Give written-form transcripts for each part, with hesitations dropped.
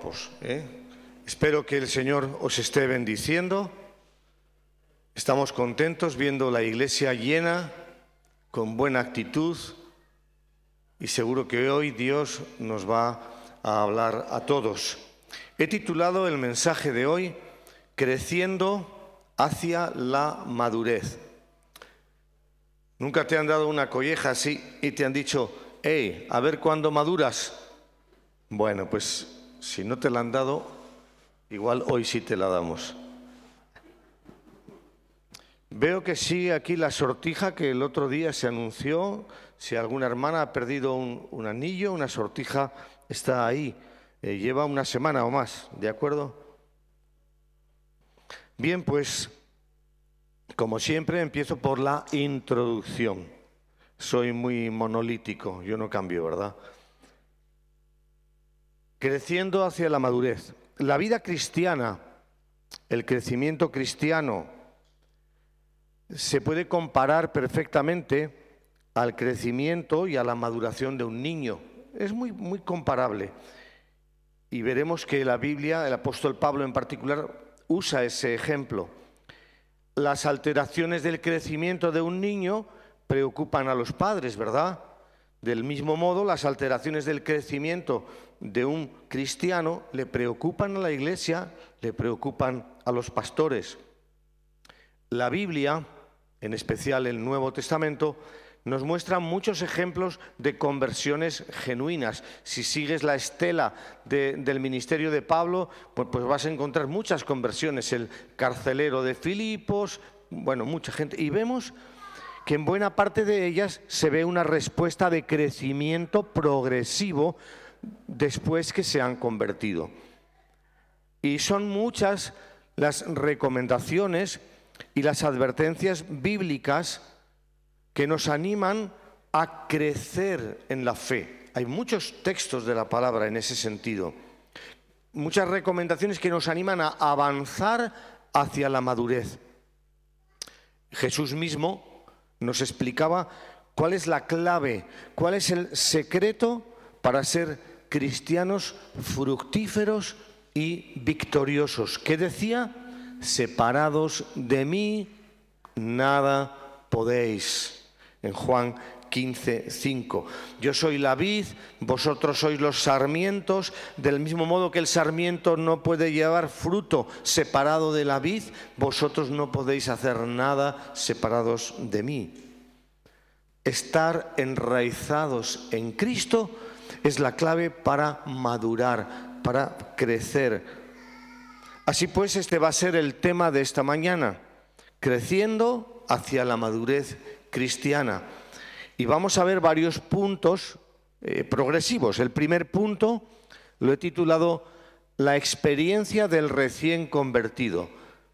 guapos, ¿eh? Espero que el Señor os esté bendiciendo. Estamos contentos viendo la iglesia llena, con buena actitud, y seguro que hoy Dios nos va a hablar a todos. He titulado el mensaje de hoy, Creciendo hacia la madurez. ¿Nunca te han dado una colleja así y te han dicho, hey, a ver cuándo maduras? Bueno, pues si no te la han dado, igual hoy sí te la damos. Veo que sigue aquí la sortija que el otro día se anunció. Si alguna hermana ha perdido un anillo, una sortija está ahí. Lleva una semana o más, ¿de acuerdo? Bien, pues, como siempre, empiezo por la introducción. Soy muy monolítico, yo no cambio, ¿verdad? Creciendo hacia la madurez. La vida cristiana, el crecimiento cristiano, se puede comparar perfectamente al crecimiento y a la maduración de un niño. Es muy comparable. Y veremos que la Biblia, el apóstol Pablo en particular, usa ese ejemplo. Las alteraciones del crecimiento de un niño preocupan a los padres, ¿verdad? Del mismo modo, las alteraciones del crecimiento de un cristiano le preocupan a la iglesia, le preocupan a los pastores. La Biblia, en especial el Nuevo Testamento, nos muestra muchos ejemplos de conversiones genuinas. Si sigues la estela del ministerio de Pablo, pues vas a encontrar muchas conversiones. El carcelero de Filipos, bueno, mucha gente. Y vemos que en buena parte de ellas se ve una respuesta de crecimiento progresivo después que se han convertido. Y son muchas las recomendaciones y las advertencias bíblicas que nos animan a crecer en la fe. Hay muchos textos de la palabra en ese sentido. Muchas recomendaciones que nos animan a avanzar hacia la madurez. Jesús mismo nos explicaba cuál es la clave, cuál es el secreto para ser cristianos fructíferos y victoriosos. ¿Qué decía? Separados de mí, nada podéis. En Juan 15:5. Yo soy la vid, vosotros sois los sarmientos. Del mismo modo que el sarmiento no puede llevar fruto separado de la vid, vosotros no podéis hacer nada separados de mí. Estar enraizados en Cristo es la clave para madurar, para crecer. Así pues, este va a ser el tema de esta mañana, creciendo hacia la madurez cristiana. Y vamos a ver varios puntos progresivos. El primer punto lo he titulado La experiencia del recién convertido.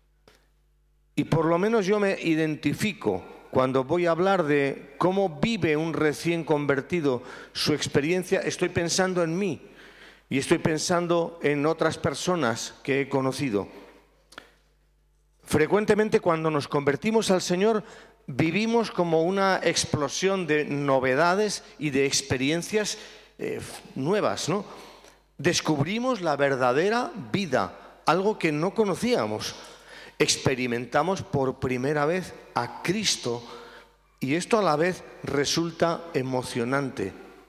Y por lo menos yo me identifico cuando voy a hablar de cómo vive un recién convertido su experiencia. Estoy pensando en mí y estoy pensando en otras personas que he conocido. Frecuentemente cuando nos convertimos al Señor vivimos como una explosión de novedades y de experiencias nuevas, ¿no? Descubrimos la verdadera vida, algo que no conocíamos. Experimentamos por primera vez a Cristo y esto a la vez resulta emocionante.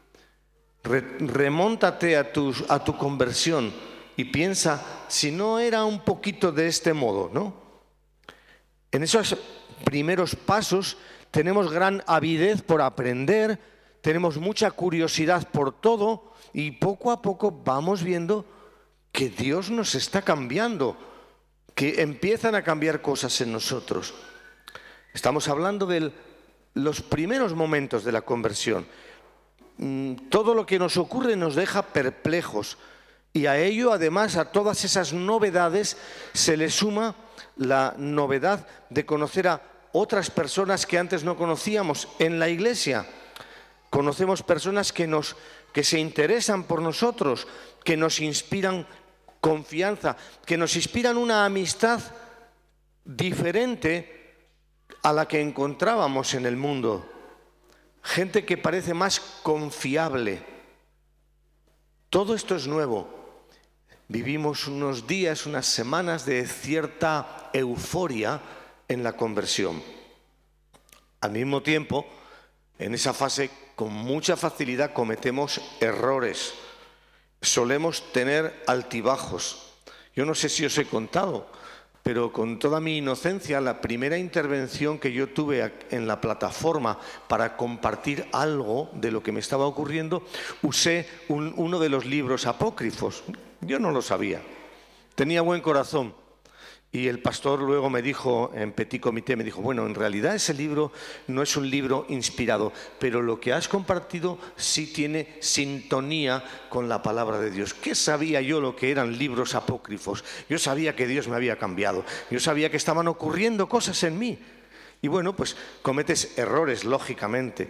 Remóntate a tu conversión y piensa si no era un poquito de este modo, ¿no? En esos primeros pasos tenemos gran avidez por aprender, tenemos mucha curiosidad por todo y poco a poco vamos viendo que Dios nos está cambiando, que empiezan a cambiar cosas en nosotros. Estamos hablando de los primeros momentos de la conversión. Todo lo que nos ocurre nos deja perplejos y a ello, además, a todas esas novedades se le suma la novedad de conocer a otras personas que antes no conocíamos en la iglesia. Conocemos personas que se interesan por nosotros, que nos inspiran confianza, que nos inspiran una amistad diferente a la que encontrábamos en el mundo. Gente que parece más confiable. Todo esto es nuevo. vivimos unos días, unas semanas de cierta euforia en la conversión. Al mismo tiempo, en esa fase, con mucha facilidad cometemos errores. Solemos tener altibajos. Yo no sé si os he contado, pero con toda mi inocencia, la primera intervención que yo tuve en la plataforma para compartir algo de lo que me estaba ocurriendo, usé uno de los libros apócrifos. Yo no lo sabía. Tenía buen corazón. Y el pastor luego me dijo, en petit comité, me dijo, bueno, en realidad ese libro no es un libro inspirado, pero lo que has compartido sí tiene sintonía con la palabra de Dios. ¿Qué sabía yo lo que eran libros apócrifos? Yo sabía que Dios me había cambiado, yo sabía que estaban ocurriendo cosas en mí. Y bueno, pues cometes errores, lógicamente.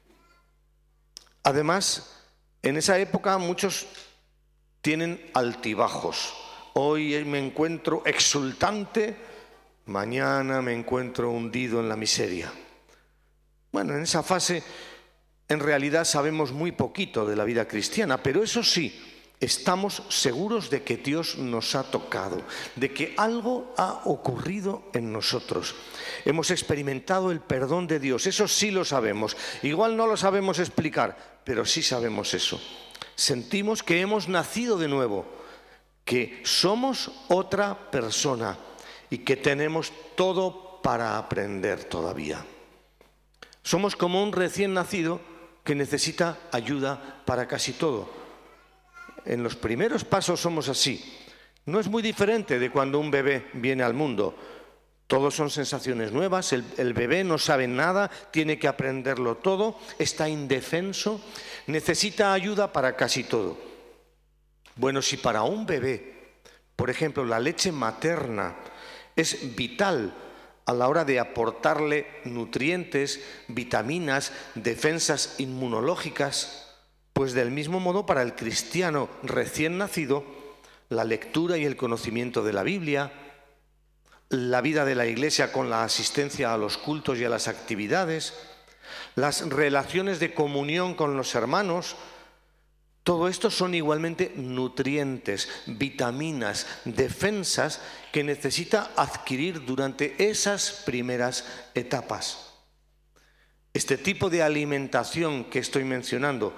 Además, en esa época muchos tienen altibajos. Hoy me encuentro exultante, mañana me encuentro hundido en la miseria. Bueno, en esa fase en realidad sabemos muy poquito de la vida cristiana, pero eso sí, estamos seguros de que Dios nos ha tocado, de que algo ha ocurrido en nosotros. Hemos experimentado el perdón de Dios, eso sí lo sabemos. Igual no lo sabemos explicar, pero sí sabemos eso. Sentimos que hemos nacido de nuevo, que somos otra persona y que tenemos todo para aprender todavía. Somos como un recién nacido que necesita ayuda para casi todo. En los primeros pasos somos así. No es muy diferente de cuando un bebé viene al mundo. Todos son sensaciones nuevas, el bebé no sabe nada, tiene que aprenderlo todo, está indefenso, necesita ayuda para casi todo. Bueno, si para un bebé, por ejemplo, la leche materna es vital a la hora de aportarle nutrientes, vitaminas, defensas inmunológicas, pues del mismo modo para el cristiano recién nacido, la lectura y el conocimiento de la Biblia, la vida de la Iglesia con la asistencia a los cultos y a las actividades, las relaciones de comunión con los hermanos, todo esto son igualmente nutrientes, vitaminas, defensas que necesita adquirir durante esas primeras etapas. Este tipo de alimentación que estoy mencionando,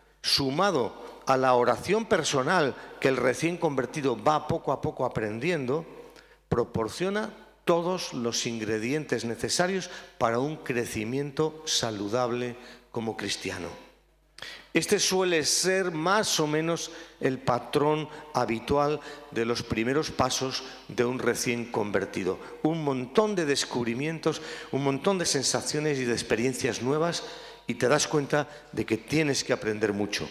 sumado a la oración personal que el recién convertido va poco a poco aprendiendo, proporciona todos los ingredientes necesarios para un crecimiento saludable como cristiano. Este suele ser más o menos el patrón habitual de los primeros pasos de un recién convertido. Un montón de descubrimientos, un montón de sensaciones y de experiencias nuevas, y te das cuenta de que tienes que aprender mucho.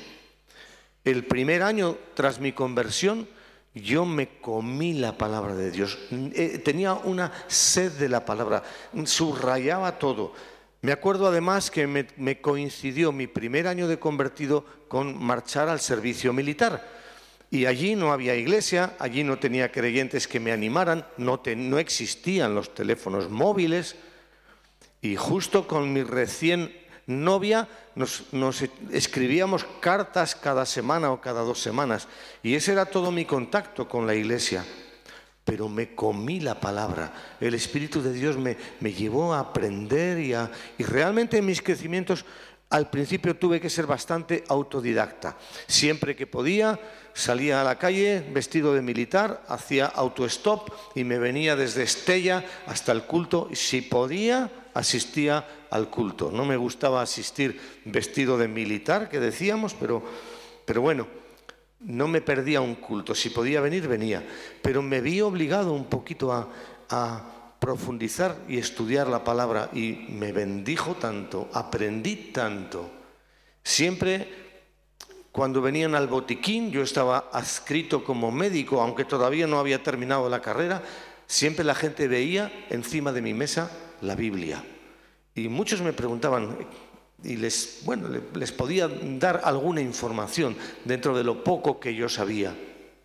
El primer año tras mi conversión, yo me comí la palabra de Dios. Tenía una sed de la palabra, subrayaba todo. Me acuerdo además que me coincidió mi primer año de convertido con marchar al servicio militar. Y allí no había iglesia, allí no tenía creyentes que me animaran, no existían los teléfonos móviles. Y justo con mi recién novia nos escribíamos cartas cada semana o cada 2 semanas. Y ese era todo mi contacto con la iglesia. Pero me comí la palabra. El Espíritu de Dios me llevó a aprender y realmente en mis crecimientos al principio tuve que ser bastante autodidacta. Siempre que podía salía a la calle vestido de militar, hacía autostop y me venía desde Estella hasta el culto. Si podía, asistía al culto. No me gustaba asistir vestido de militar, que decíamos, pero bueno. No me perdía un culto, si podía venir, venía, pero me vi obligado un poquito a profundizar y estudiar la palabra y me bendijo tanto, aprendí tanto. Siempre cuando venían al botiquín, yo estaba adscrito como médico, aunque todavía no había terminado la carrera, siempre la gente veía encima de mi mesa la Biblia. Y muchos me preguntaban, y les podía dar alguna información dentro de lo poco que yo sabía.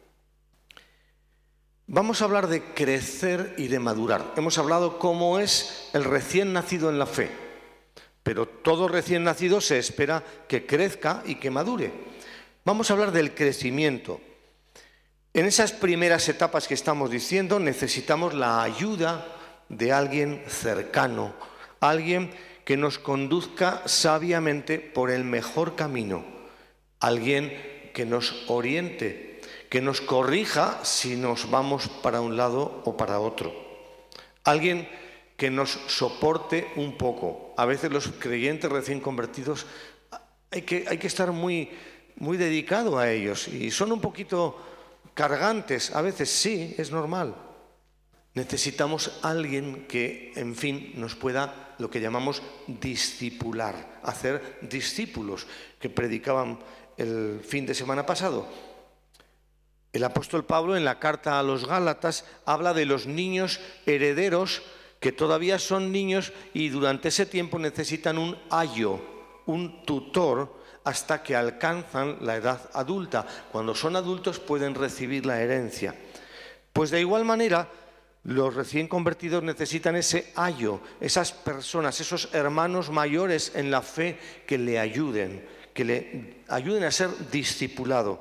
Vamos a hablar de crecer y de madurar. Hemos hablado cómo es el recién nacido en la fe, pero todo recién nacido se espera que crezca y que madure. Vamos a hablar del crecimiento. En esas primeras etapas que estamos diciendo necesitamos la ayuda de alguien cercano, alguien que nos conduzca sabiamente por el mejor camino, alguien que nos oriente, que nos corrija si nos vamos para un lado o para otro, alguien que nos soporte un poco. A veces los creyentes recién convertidos hay que estar muy dedicado a ellos y son un poquito cargantes, a veces sí, es normal. Necesitamos alguien que, en fin, nos pueda, lo que llamamos discipular, hacer discípulos, que predicaban el fin de semana pasado. El apóstol Pablo en la carta a los Gálatas habla de los niños herederos que todavía son niños y durante ese tiempo necesitan un ayo, un tutor, hasta que alcanzan la edad adulta. Cuando son adultos pueden recibir la herencia. Pues de igual manera, los recién convertidos necesitan ese ayo, esas personas, esos hermanos mayores en la fe que le ayuden a ser discipulado.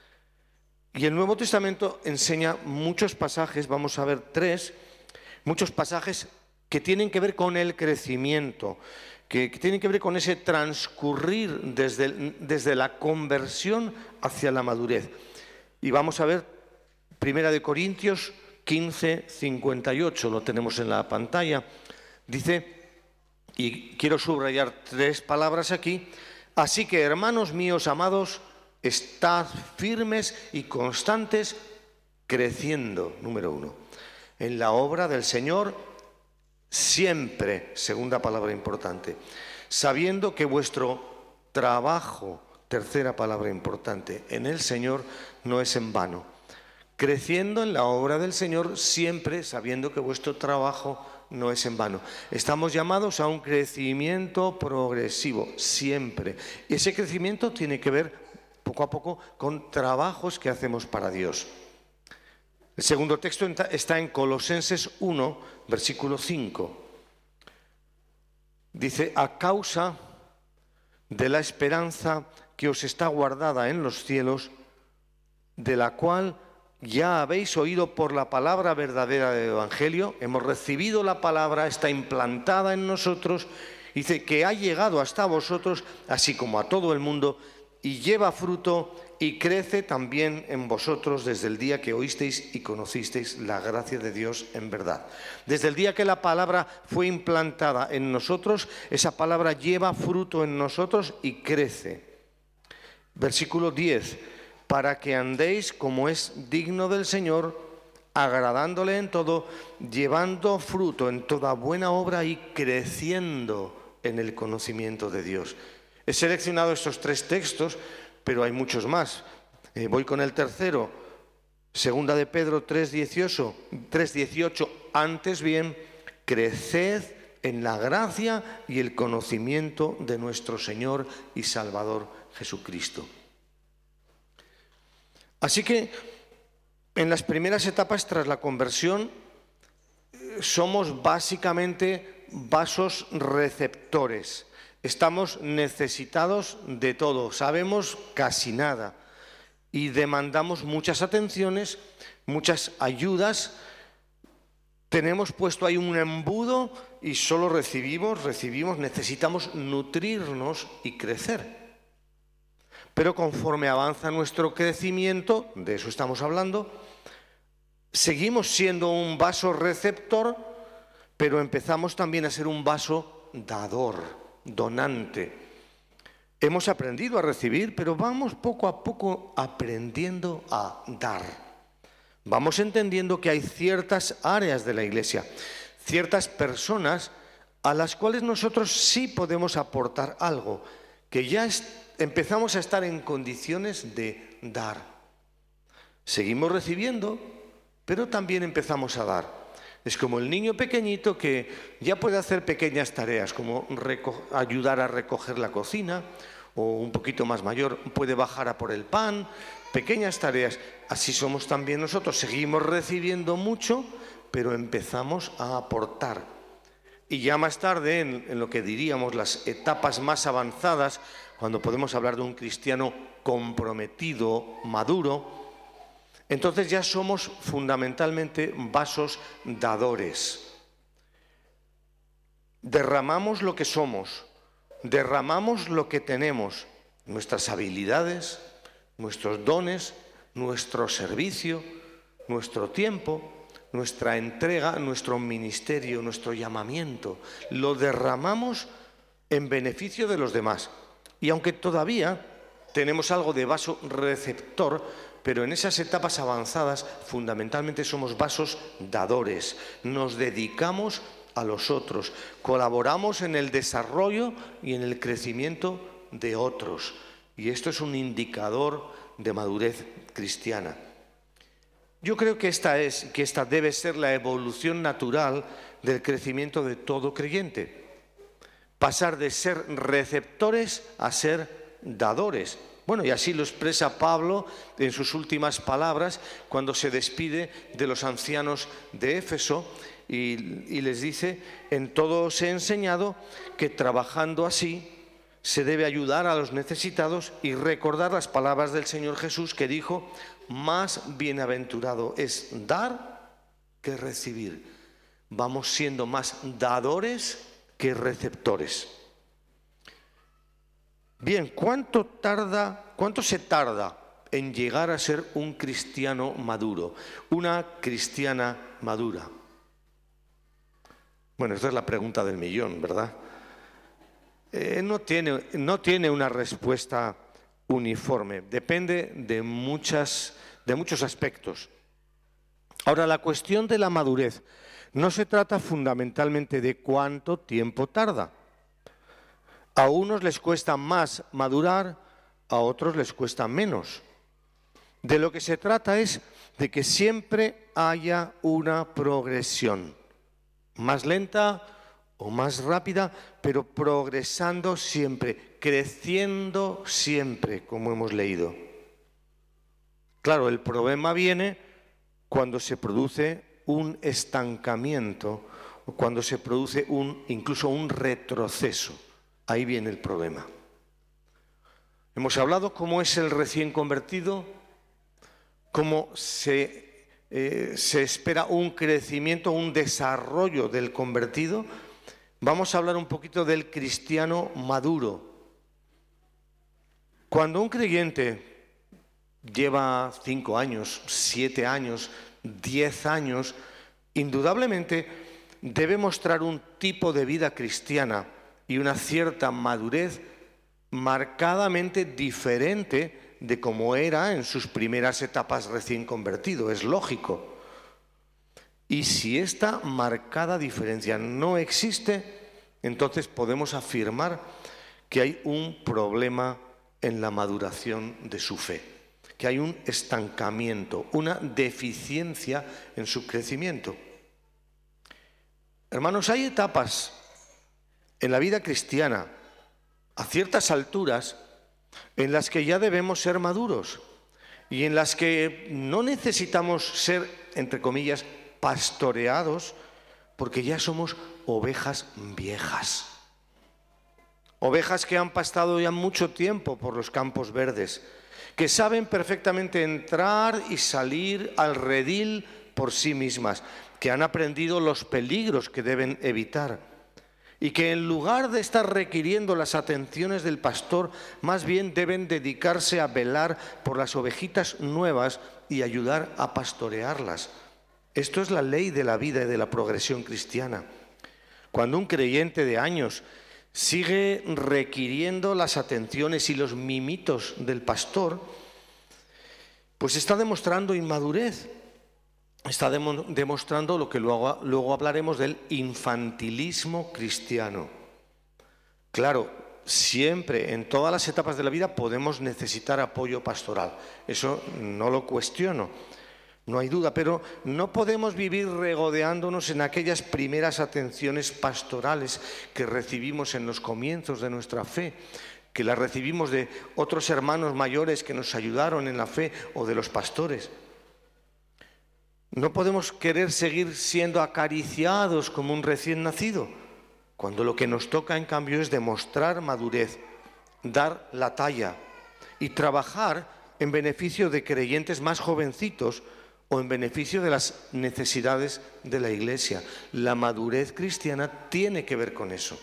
Y el Nuevo Testamento enseña muchos pasajes, vamos a ver 3, muchos pasajes que tienen que ver con el crecimiento, que tienen que ver con ese transcurrir desde la conversión hacia la madurez. Y vamos a ver 1 Corintios 15, 58, lo tenemos en la pantalla. Dice, y quiero subrayar 3 palabras aquí: así que, hermanos míos amados, estad firmes y constantes, creciendo, número 1, en la obra del Señor, siempre, segunda palabra importante, sabiendo que vuestro trabajo, tercera palabra importante, en el Señor no es en vano. Creciendo en la obra del Señor, siempre sabiendo que vuestro trabajo no es en vano. Estamos llamados a un crecimiento progresivo, siempre. Y ese crecimiento tiene que ver, poco a poco, con trabajos que hacemos para Dios. El segundo texto está en Colosenses 1, versículo 5. Dice, a causa de la esperanza que os está guardada en los cielos, de la cual ya habéis oído por la palabra verdadera del Evangelio, hemos recibido la palabra, está implantada en nosotros, dice que ha llegado hasta vosotros, así como a todo el mundo, y lleva fruto y crece también en vosotros desde el día que oísteis y conocisteis la gracia de Dios en verdad. Desde el día que la palabra fue implantada en nosotros, esa palabra lleva fruto en nosotros y crece. Versículo 10. Para que andéis como es digno del Señor, agradándole en todo, llevando fruto en toda buena obra y creciendo en el conocimiento de Dios. He seleccionado estos 3 textos, pero hay muchos más. Voy con el tercero, segunda de Pedro 3:18. Antes bien, creced en la gracia y el conocimiento de nuestro Señor y Salvador Jesucristo. Así que en las primeras etapas tras la conversión somos básicamente vasos receptores. Estamos necesitados de todo, sabemos casi nada y demandamos muchas atenciones, muchas ayudas. Tenemos puesto ahí un embudo y solo recibimos, necesitamos nutrirnos y crecer. Pero conforme avanza nuestro crecimiento, de eso estamos hablando, seguimos siendo un vaso receptor, pero empezamos también a ser un vaso dador, donante. Hemos aprendido a recibir, pero vamos poco a poco aprendiendo a dar. Vamos entendiendo que hay ciertas áreas de la Iglesia, ciertas personas a las cuales nosotros sí podemos aportar algo, que ya empezamos a estar en condiciones de dar. Seguimos recibiendo, pero también empezamos a dar. Es como el niño pequeñito que ya puede hacer pequeñas tareas, como ayudar a recoger la cocina, o un poquito más mayor puede bajar a por el pan, pequeñas tareas. Así somos también nosotros, seguimos recibiendo mucho, pero empezamos a aportar. Y ya más tarde, en lo que diríamos las etapas más avanzadas, cuando podemos hablar de un cristiano comprometido, maduro, entonces ya somos fundamentalmente vasos dadores. Derramamos lo que somos, derramamos lo que tenemos, nuestras habilidades, nuestros dones, nuestro servicio, nuestro tiempo, nuestra entrega, nuestro ministerio, nuestro llamamiento. Lo derramamos en beneficio de los demás. Y aunque todavía tenemos algo de vaso receptor, pero en esas etapas avanzadas fundamentalmente somos vasos dadores. Nos dedicamos a los otros, colaboramos en el desarrollo y en el crecimiento de otros. Y esto es un indicador de madurez cristiana. Yo creo que esta debe ser la evolución natural del crecimiento de todo creyente. Pasar de ser receptores a ser dadores. Bueno, y así lo expresa Pablo en sus últimas palabras cuando se despide de los ancianos de Éfeso y les dice: en todo os he enseñado que trabajando así se debe ayudar a los necesitados y recordar las palabras del Señor Jesús, que dijo: más bienaventurado es dar que recibir. Vamos siendo más dadores que receptores. Bien, ¿cuánto se tarda en llegar a ser un cristiano maduro, una cristiana madura? Bueno, esta es la pregunta del millón, ¿verdad? No tiene una respuesta uniforme, depende de muchos aspectos. Ahora, la cuestión de la madurez no se trata fundamentalmente de cuánto tiempo tarda. A unos les cuesta más madurar, a otros les cuesta menos. De lo que se trata es de que siempre haya una progresión, más lenta o más rápida, pero progresando siempre, creciendo siempre, como hemos leído. Claro, el problema viene cuando se produce un estancamiento o cuando se produce incluso un retroceso. Ahí viene el problema. Hemos hablado cómo es el recién convertido, cómo se espera un crecimiento, un desarrollo del convertido. Vamos a hablar un poquito del cristiano maduro. Cuando un creyente lleva 5 años, 7 años, 10 años, indudablemente debe mostrar un tipo de vida cristiana y una cierta madurez marcadamente diferente de como era en sus primeras etapas recién convertido. Es lógico. Y si esta marcada diferencia no existe, entonces podemos afirmar que hay un problema en la maduración de su fe, que hay un estancamiento, una deficiencia en su crecimiento. Hermanos, hay etapas en la vida cristiana, a ciertas alturas, en las que ya debemos ser maduros y en las que no necesitamos ser, entre comillas, pastoreados, porque ya somos ovejas viejas. Ovejas que han pastado ya mucho tiempo por los campos verdes, que saben perfectamente entrar y salir al redil por sí mismas, que han aprendido los peligros que deben evitar y que en lugar de estar requiriendo las atenciones del pastor, más bien deben dedicarse a velar por las ovejitas nuevas y ayudar a pastorearlas. Esto es la ley de la vida y de la progresión cristiana. Cuando un creyente de años sigue requiriendo las atenciones y los mimitos del pastor, pues está demostrando inmadurez. Está demostrando lo que luego hablaremos del infantilismo cristiano. Claro, siempre, en todas las etapas de la vida, podemos necesitar apoyo pastoral. Eso no lo cuestiono, no hay duda, pero no podemos vivir regodeándonos en aquellas primeras atenciones pastorales que recibimos en los comienzos de nuestra fe, que las recibimos de otros hermanos mayores que nos ayudaron en la fe o de los pastores. No podemos querer seguir siendo acariciados como un recién nacido, cuando lo que nos toca en cambio es demostrar madurez, dar la talla y trabajar en beneficio de creyentes más jovencitos o en beneficio de las necesidades de la Iglesia. La madurez cristiana tiene que ver con eso.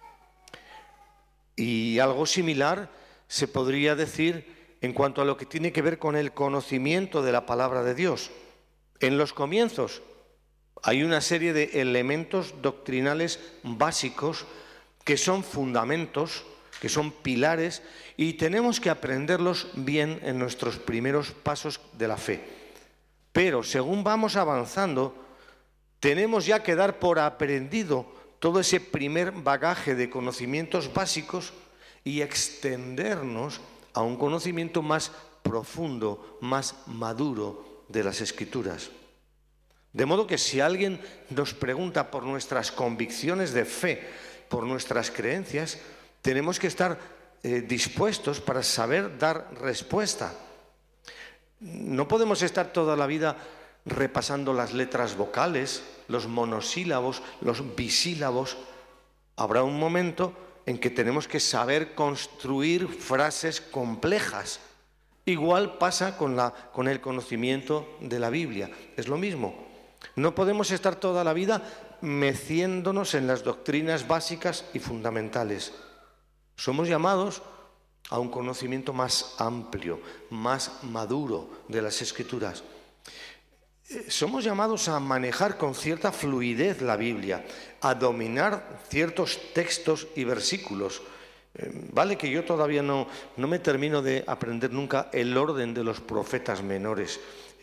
Y algo similar se podría decir en cuanto a lo que tiene que ver con el conocimiento de la palabra de Dios. En los comienzos hay una serie de elementos doctrinales básicos que son fundamentos, que son pilares, y tenemos que aprenderlos bien en nuestros primeros pasos de la fe. Pero según vamos avanzando, tenemos ya que dar por aprendido todo ese primer bagaje de conocimientos básicos y extendernos a un conocimiento más profundo, más maduro de las Escrituras. De modo que si alguien nos pregunta por nuestras convicciones de fe, por nuestras creencias, tenemos que estar dispuestos para saber dar respuesta. No podemos estar toda la vida repasando las letras vocales, los monosílabos, los bisílabos. Habrá un momento en que tenemos que saber construir frases complejas. Igual pasa con el conocimiento de la Biblia. Es lo mismo. No podemos estar toda la vida meciéndonos en las doctrinas básicas y fundamentales. Somos llamados a un conocimiento más amplio, más maduro de las Escrituras. Somos llamados a manejar con cierta fluidez la Biblia, a dominar ciertos textos y versículos. Vale que yo todavía no me termino de aprender nunca el orden de los profetas menores,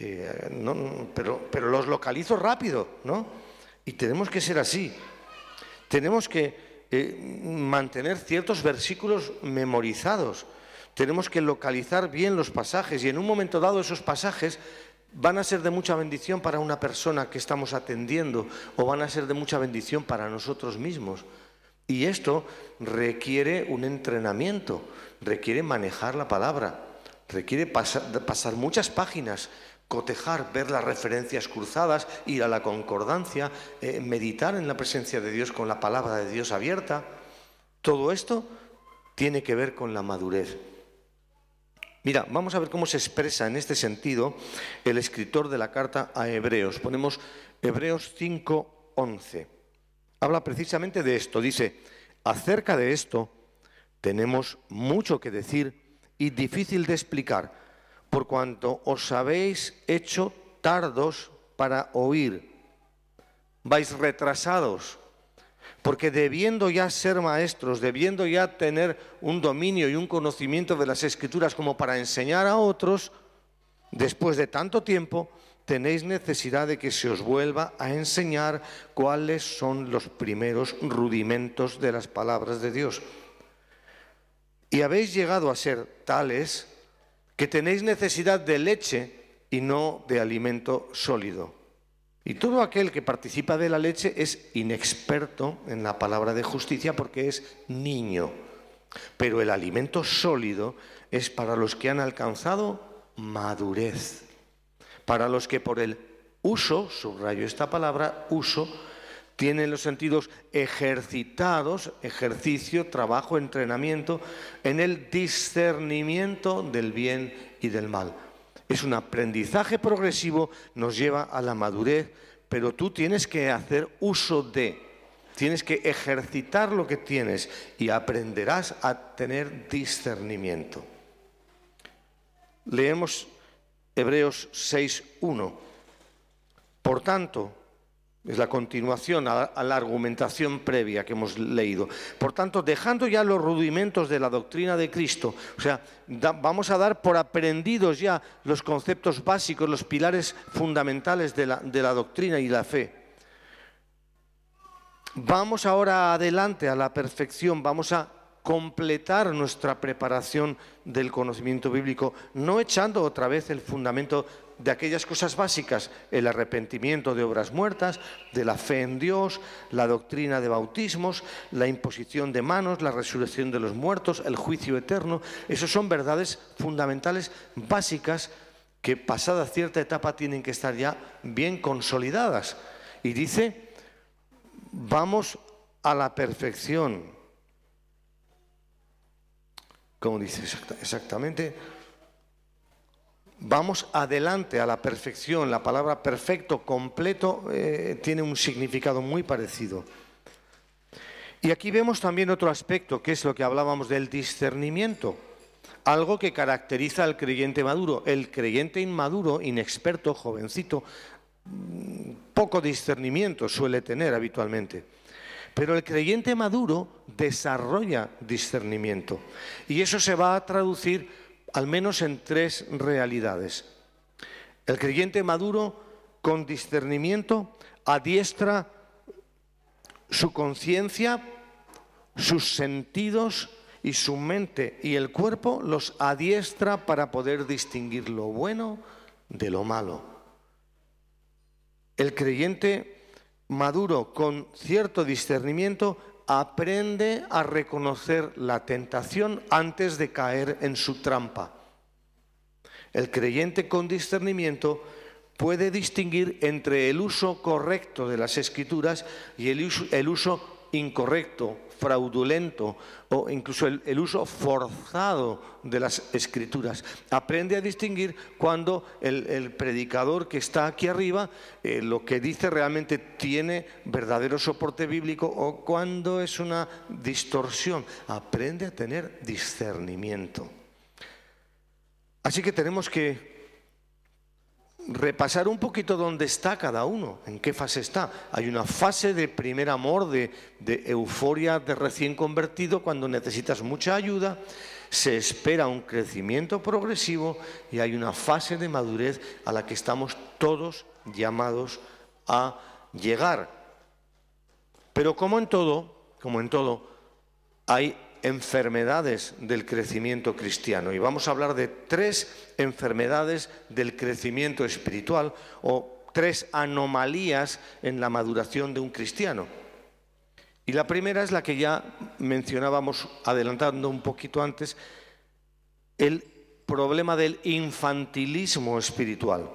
pero los localizo rápido, ¿no? Y tenemos que ser así. Tenemos que mantener ciertos versículos memorizados. Tenemos que localizar bien los pasajes y en un momento dado esos pasajes van a ser de mucha bendición para una persona que estamos atendiendo o van a ser de mucha bendición para nosotros mismos. Y esto requiere un entrenamiento, requiere manejar la palabra, requiere pasar muchas páginas, cotejar, ver las referencias cruzadas, ir a la concordancia, meditar en la presencia de Dios con la palabra de Dios abierta. Todo esto tiene que ver con la madurez. Mira, vamos a ver cómo se expresa en este sentido el escritor de la carta a Hebreos. Ponemos Hebreos 5:11. Habla precisamente de esto. Dice, acerca de esto tenemos mucho que decir y difícil de explicar, por cuanto os habéis hecho tardos para oír. Vais retrasados, porque debiendo ya ser maestros, debiendo ya tener un dominio y un conocimiento de las Escrituras como para enseñar a otros, después de tanto tiempo, tenéis necesidad de que se os vuelva a enseñar cuáles son los primeros rudimentos de las palabras de Dios. Y habéis llegado a ser tales que tenéis necesidad de leche y no de alimento sólido. Y todo aquel que participa de la leche es inexperto en la palabra de justicia porque es niño. Pero el alimento sólido es para los que han alcanzado madurez. Para los que por el uso, subrayo esta palabra, uso, tienen los sentidos ejercitados, ejercicio, trabajo, entrenamiento, en el discernimiento del bien y del mal. Es un aprendizaje progresivo, nos lleva a la madurez, pero tú tienes que hacer uso tienes que ejercitar lo que tienes y aprenderás a tener discernimiento. Leemos Hebreos 6:1. Por tanto, es la continuación a la argumentación previa que hemos leído. Por tanto, dejando ya los rudimentos de la doctrina de Cristo, o sea, vamos a dar por aprendidos ya los conceptos básicos, los pilares fundamentales de la doctrina y la fe. Vamos ahora adelante a la perfección, vamos a completar nuestra preparación del conocimiento bíblico, no echando otra vez el fundamento de aquellas cosas básicas, el arrepentimiento de obras muertas, de la fe en Dios, la doctrina de bautismos, la imposición de manos, la resurrección de los muertos, el juicio eterno. Esos son verdades fundamentales básicas que pasada cierta etapa tienen que estar ya bien consolidadas. Y dice, vamos a la perfección. ¿Cómo dice exactamente? vamos adelante a la perfección. La palabra perfecto, completo, tiene un significado muy parecido. Y aquí vemos también otro aspecto, que es lo que hablábamos del discernimiento, algo que caracteriza al creyente maduro. El creyente inmaduro, inexperto, jovencito, poco discernimiento suele tener habitualmente. Pero el creyente maduro desarrolla discernimiento. Y eso se va a traducir al menos en 3 realidades. El creyente maduro con discernimiento adiestra su conciencia, sus sentidos y su mente y el cuerpo los adiestra para poder distinguir lo bueno de lo malo. El creyente maduro con cierto discernimiento aprende a reconocer la tentación antes de caer en su trampa. El creyente con discernimiento puede distinguir entre el uso correcto de las Escrituras y el uso incorrecto, fraudulento o incluso el uso forzado de las Escrituras. Aprende a distinguir cuando el predicador que está aquí arriba lo que dice realmente tiene verdadero soporte bíblico o cuando es una distorsión. Aprende a tener discernimiento. Así que tenemos que repasar un poquito dónde está cada uno, en qué fase está. Hay una fase de primer amor, de euforia de recién convertido, cuando necesitas mucha ayuda, se espera un crecimiento progresivo y hay una fase de madurez a la que estamos todos llamados a llegar. Pero como en todo, hay enfermedades del crecimiento cristiano y vamos a hablar de 3 enfermedades del crecimiento espiritual o 3 anomalías en la maduración de un cristiano. Y la primera es la que ya mencionábamos adelantando un poquito antes, el problema del infantilismo espiritual.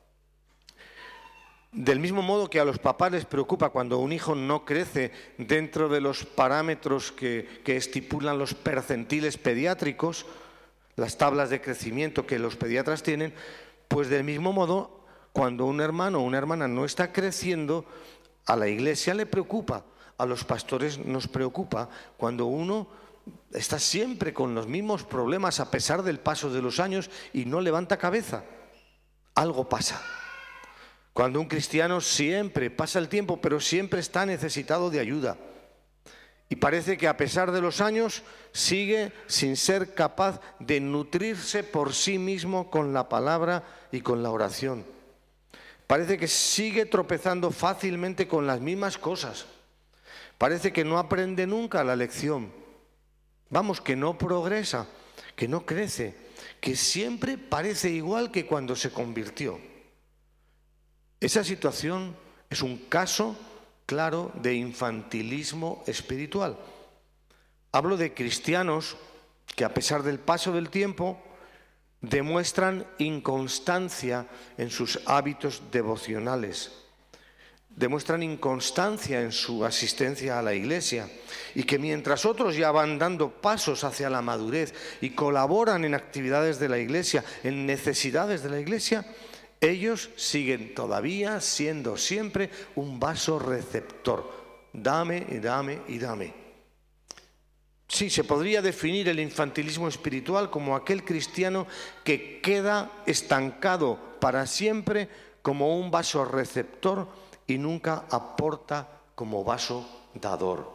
Del mismo modo que a los papás les preocupa cuando un hijo no crece dentro de los parámetros que estipulan los percentiles pediátricos, las tablas de crecimiento que los pediatras tienen, pues del mismo modo, cuando un hermano o una hermana no está creciendo, a la iglesia le preocupa, a los pastores nos preocupa, cuando uno está siempre con los mismos problemas a pesar del paso de los años y no levanta cabeza. Algo pasa. Cuando un cristiano siempre pasa el tiempo, pero siempre está necesitado de ayuda. Y parece que a pesar de los años sigue sin ser capaz de nutrirse por sí mismo con la palabra y con la oración. Parece que sigue tropezando fácilmente con las mismas cosas. Parece que no aprende nunca la lección. Vamos, que no progresa, que no crece, que siempre parece igual que cuando se convirtió. Esa situación es un caso claro de infantilismo espiritual. Hablo de cristianos que a pesar del paso del tiempo demuestran inconstancia en sus hábitos devocionales, demuestran inconstancia en su asistencia a la iglesia y que mientras otros ya van dando pasos hacia la madurez y colaboran en actividades de la iglesia, en necesidades de la iglesia, ellos siguen todavía siendo siempre un vaso receptor. Dame y dame y dame. Sí, se podría definir el infantilismo espiritual como aquel cristiano que queda estancado para siempre como un vaso receptor y nunca aporta como vaso dador.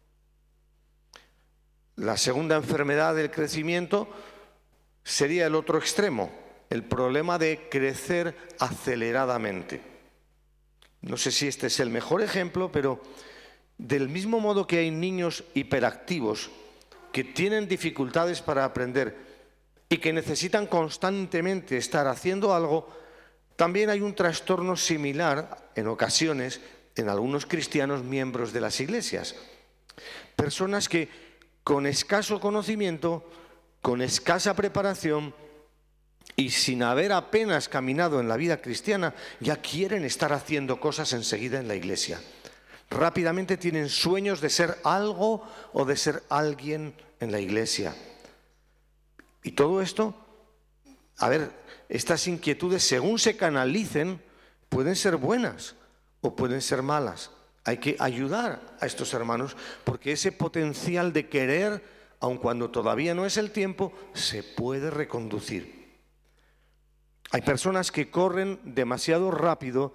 La segunda enfermedad del crecimiento sería el otro extremo. El problema de crecer aceleradamente. No sé si este es el mejor ejemplo, pero del mismo modo que hay niños hiperactivos que tienen dificultades para aprender y que necesitan constantemente estar haciendo algo, también hay un trastorno similar en ocasiones en algunos cristianos miembros de las iglesias. Personas que con escaso conocimiento, con escasa preparación, y sin haber apenas caminado en la vida cristiana, ya quieren estar haciendo cosas enseguida en la iglesia. Rápidamente tienen sueños de ser algo o de ser alguien en la iglesia. Y todo esto A ver, estas inquietudes, según se canalicen, pueden ser buenas o pueden ser malas. Hay que ayudar a estos hermanos porque ese potencial de querer, aun cuando todavía no es el tiempo, se puede reconducir. Hay personas que corren demasiado rápido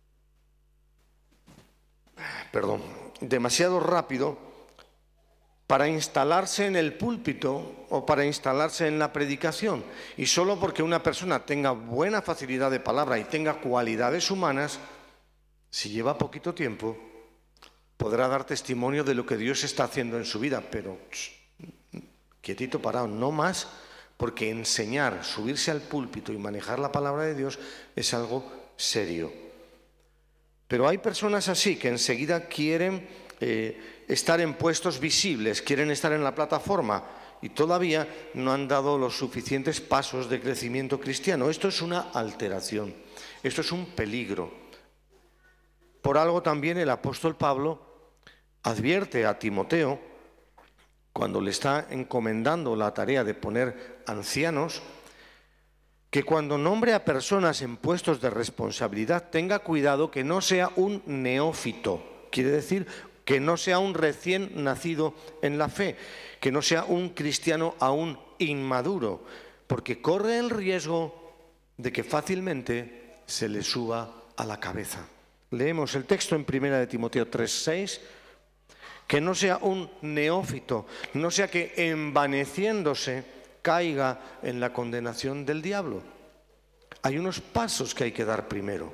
para instalarse en el púlpito o para instalarse en la predicación. Y solo porque una persona tenga buena facilidad de palabra y tenga cualidades humanas, si lleva poquito tiempo, podrá dar testimonio de lo que Dios está haciendo en su vida, pero quietito parado, no más, porque enseñar, subirse al púlpito y manejar la palabra de Dios es algo serio. Pero hay personas así que enseguida quieren estar en puestos visibles, quieren estar en la plataforma y todavía no han dado los suficientes pasos de crecimiento cristiano. Esto es una alteración, esto es un peligro. Por algo también el apóstol Pablo advierte a Timoteo, cuando le está encomendando la tarea de poner ancianos, que cuando nombre a personas en puestos de responsabilidad tenga cuidado que no sea un neófito, quiere decir que no sea un recién nacido en la fe, que no sea un cristiano aún inmaduro, porque corre el riesgo de que fácilmente se le suba a la cabeza. Leemos el texto en 1 Timoteo 3:6, que no sea un neófito, no sea que envaneciéndose caiga en la condenación del diablo. Hay unos pasos que hay que dar primero.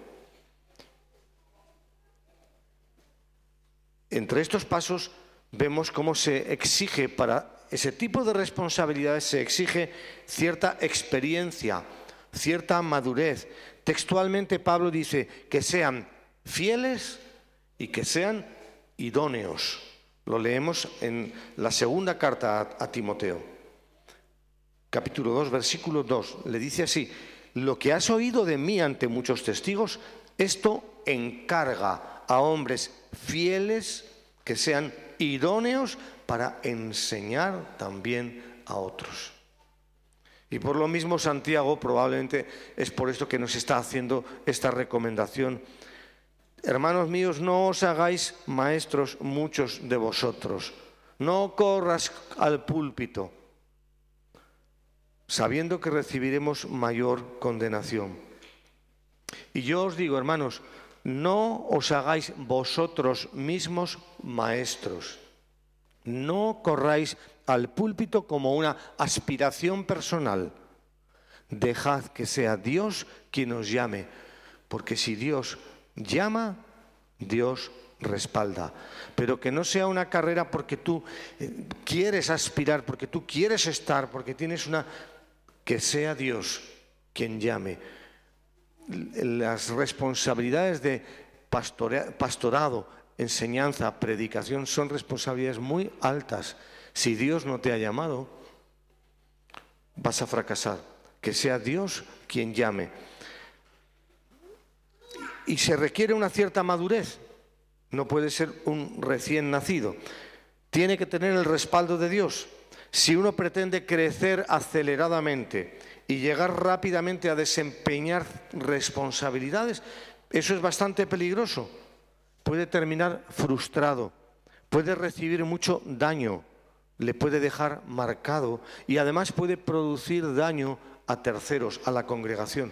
Entre estos pasos vemos cómo se exige para ese tipo de responsabilidades, se exige cierta experiencia, cierta madurez. Textualmente Pablo dice que sean fieles y que sean idóneos. Lo leemos en la segunda carta a Timoteo, capítulo 2, versículo 2. Le dice así: lo que has oído de mí ante muchos testigos, esto encarga a hombres fieles que sean idóneos para enseñar también a otros. Y por lo mismo Santiago, probablemente es por esto que nos está haciendo esta recomendación. Hermanos míos, no os hagáis maestros muchos de vosotros. No corras al púlpito, sabiendo que recibiremos mayor condenación. Y yo os digo, hermanos, no os hagáis vosotros mismos maestros. No corráis al púlpito como una aspiración personal. Dejad que sea Dios quien os llame, porque si Dios llama, Dios respalda. Pero que no sea una carrera porque tú quieres aspirar, porque tú quieres estar, porque tienes una... Que sea Dios quien llame. Las responsabilidades de pastorado, enseñanza, predicación son responsabilidades muy altas. Si Dios no te ha llamado, vas a fracasar. Que sea Dios quien llame. Y se requiere una cierta madurez. No puede ser un recién nacido. Tiene que tener el respaldo de Dios. Si uno pretende crecer aceleradamente y llegar rápidamente a desempeñar responsabilidades, eso es bastante peligroso. Puede terminar frustrado, puede recibir mucho daño, le puede dejar marcado y además puede producir daño a terceros, a la congregación.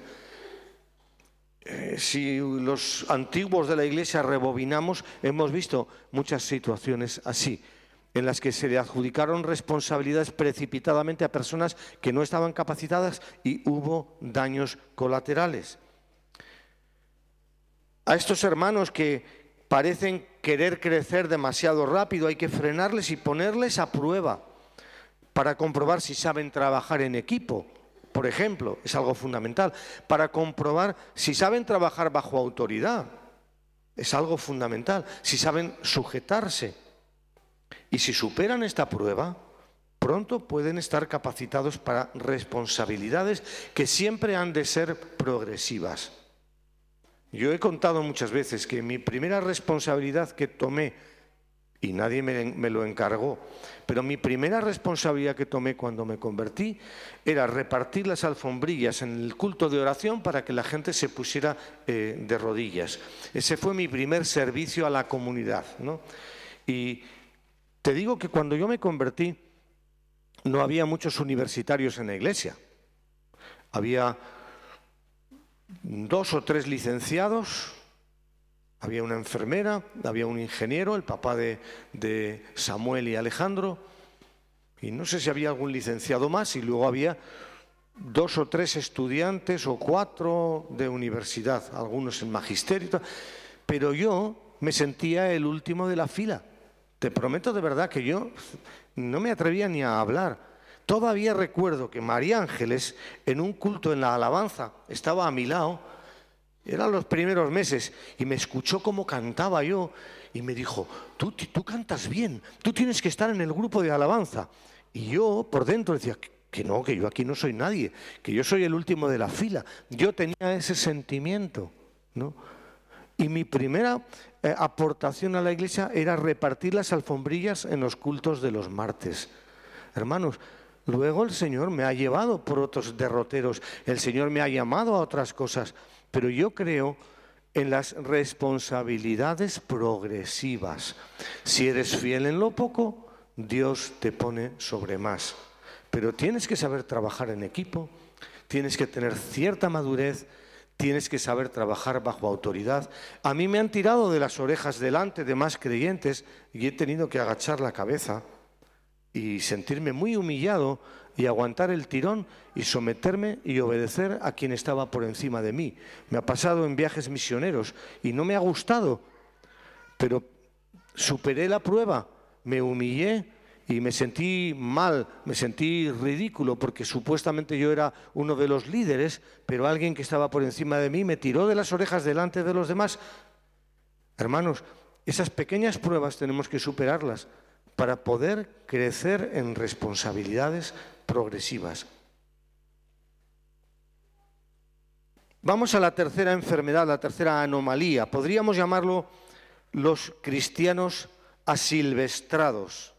Si los antiguos de la Iglesia rebobinamos, hemos visto muchas situaciones así, en las que se le adjudicaron responsabilidades precipitadamente a personas que no estaban capacitadas y hubo daños colaterales. A estos hermanos que parecen querer crecer demasiado rápido, hay que frenarles y ponerles a prueba para comprobar si saben trabajar en equipo. Por ejemplo, es algo fundamental, para comprobar si saben trabajar bajo autoridad. Es algo fundamental, si saben sujetarse. Y si superan esta prueba, pronto pueden estar capacitados para responsabilidades que siempre han de ser progresivas. Yo he contado muchas veces que mi primera responsabilidad que tomé y nadie me lo encargó. Pero mi primera responsabilidad que tomé cuando me convertí era repartir las alfombrillas en el culto de oración para que la gente se pusiera de rodillas. Ese fue mi primer servicio a la comunidad, ¿no? Y te digo que cuando yo me convertí no había muchos universitarios en la iglesia. Había 2 o 3 licenciados, había una enfermera, había un ingeniero, el papá de Samuel y Alejandro, y no sé si había algún licenciado más, y luego había 2 o 3 estudiantes o 4 de universidad, algunos en magisterio y tal. Pero yo me sentía el último de la fila. Te prometo de verdad que yo no me atrevía ni a hablar. Todavía recuerdo que María Ángeles, en un culto en la alabanza, estaba a mi lado. Eran los primeros meses y me escuchó cómo cantaba yo y me dijo, tú cantas bien, tú tienes que estar en el grupo de alabanza. Y yo por dentro decía, que no, que yo aquí no soy nadie, que yo soy el último de la fila. Yo tenía ese sentimiento, ¿no? Y mi primera aportación a la iglesia era repartir las alfombrillas en los cultos de los martes. Hermanos, luego el Señor me ha llevado por otros derroteros, el Señor me ha llamado a otras cosas. Pero yo creo en las responsabilidades progresivas. Si eres fiel en lo poco, Dios te pone sobre más. Pero tienes que saber trabajar en equipo, tienes que tener cierta madurez, tienes que saber trabajar bajo autoridad. A mí me han tirado de las orejas delante de más creyentes y he tenido que agachar la cabeza y sentirme muy humillado y aguantar el tirón y someterme y obedecer a quien estaba por encima de mí. Me ha pasado en viajes misioneros y no me ha gustado, pero superé la prueba, me humillé y me sentí mal, me sentí ridículo porque supuestamente yo era uno de los líderes, pero alguien que estaba por encima de mí me tiró de las orejas delante de los demás. Hermanos, esas pequeñas pruebas tenemos que superarlas para poder crecer en responsabilidades progresivas. Vamos a la tercera enfermedad, la tercera anomalía. Podríamos llamarlo los cristianos asilvestrados.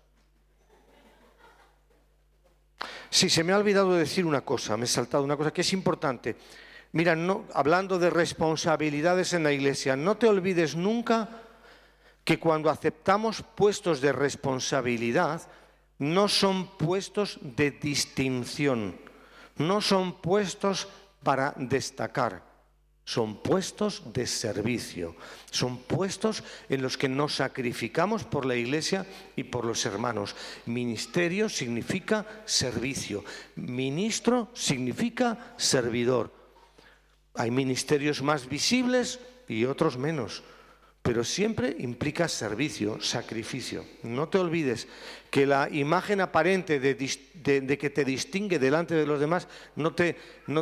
Sí, se me ha olvidado decir una cosa, me he saltado una cosa que es importante. Mira, hablando de responsabilidades en la iglesia, no te olvides nunca que cuando aceptamos puestos de responsabilidad, no son puestos de distinción, no son puestos para destacar, son puestos de servicio, son puestos en los que nos sacrificamos por la iglesia y por los hermanos. Ministerio significa servicio, ministro significa servidor. Hay ministerios más visibles y otros menos, pero siempre implica servicio, sacrificio. No te olvides que la imagen aparente de que te distingue delante de los demás no te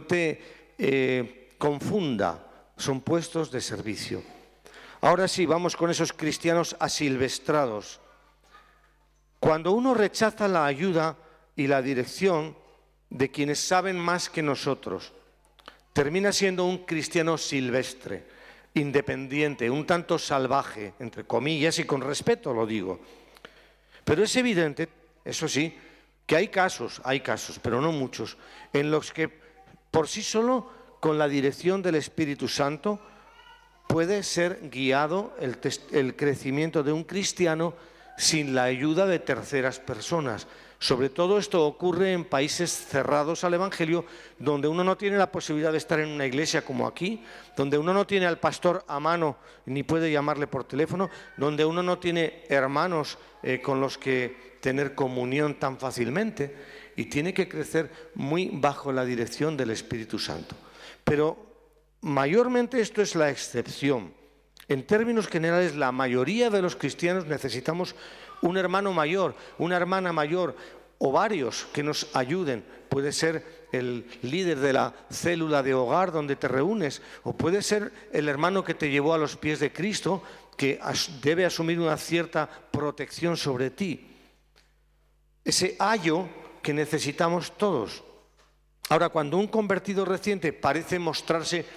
confunda, son puestos de servicio. Ahora sí, vamos con esos cristianos asilvestrados. Cuando uno rechaza la ayuda y la dirección de quienes saben más que nosotros, termina siendo un cristiano silvestre, independiente, un tanto salvaje, entre comillas, y con respeto lo digo. Pero es evidente, eso sí, que hay casos, pero no muchos, en los que por sí solo, con la dirección del Espíritu Santo, puede ser guiado el crecimiento de un cristiano sin la ayuda de terceras personas. Sobre todo esto ocurre en países cerrados al Evangelio, donde uno no tiene la posibilidad de estar en una iglesia como aquí, donde uno no tiene al pastor a mano ni puede llamarle por teléfono, donde uno no tiene hermanos con los que tener comunión tan fácilmente, y tiene que crecer muy bajo la dirección del Espíritu Santo. Pero mayormente esto es la excepción. En términos generales, la mayoría de los cristianos necesitamos un hermano mayor, una hermana mayor o varios que nos ayuden. Puede ser el líder de la célula de hogar donde te reúnes, o puede ser el hermano que te llevó a los pies de Cristo, que debe asumir una cierta protección sobre ti. Ese ayo que necesitamos todos. Ahora, cuando un convertido reciente parece mostrarse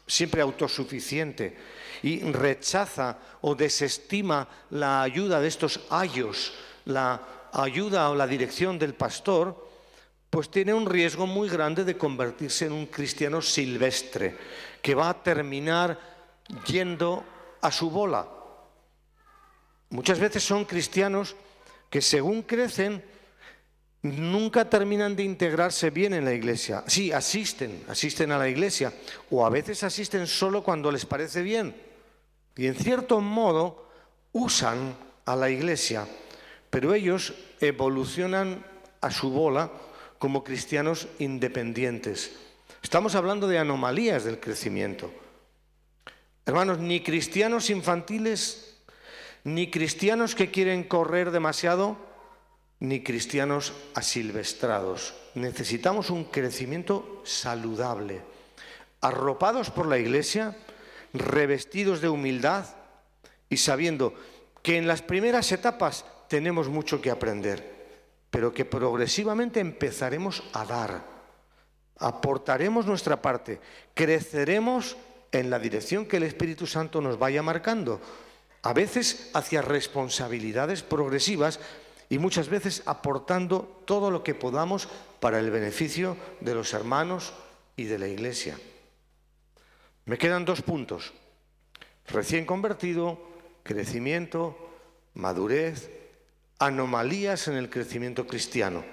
siempre autosuficiente y rechaza o desestima la ayuda de estos ayos, la ayuda o la dirección del pastor, pues tiene un riesgo muy grande de convertirse en un cristiano silvestre, que va a terminar yendo a su bola. Muchas veces son cristianos que según crecen nunca terminan de integrarse bien en la iglesia. Sí, asisten a la iglesia, o a veces asisten solo cuando les parece bien. Y en cierto modo usan a la iglesia, pero ellos evolucionan a su bola como cristianos independientes. Estamos hablando de anomalías del crecimiento. Hermanos, ni cristianos infantiles, ni cristianos que quieren correr demasiado, ni cristianos asilvestrados. Necesitamos un crecimiento saludable, arropados por la iglesia, revestidos de humildad y sabiendo que en las primeras etapas tenemos mucho que aprender, pero que progresivamente empezaremos a dar, aportaremos nuestra parte, creceremos en la dirección que el Espíritu Santo nos vaya marcando, a veces hacia responsabilidades progresivas y muchas veces aportando todo lo que podamos para el beneficio de los hermanos y de la iglesia. Me quedan 2 puntos: recién convertido, crecimiento, madurez, anomalías en el crecimiento cristiano.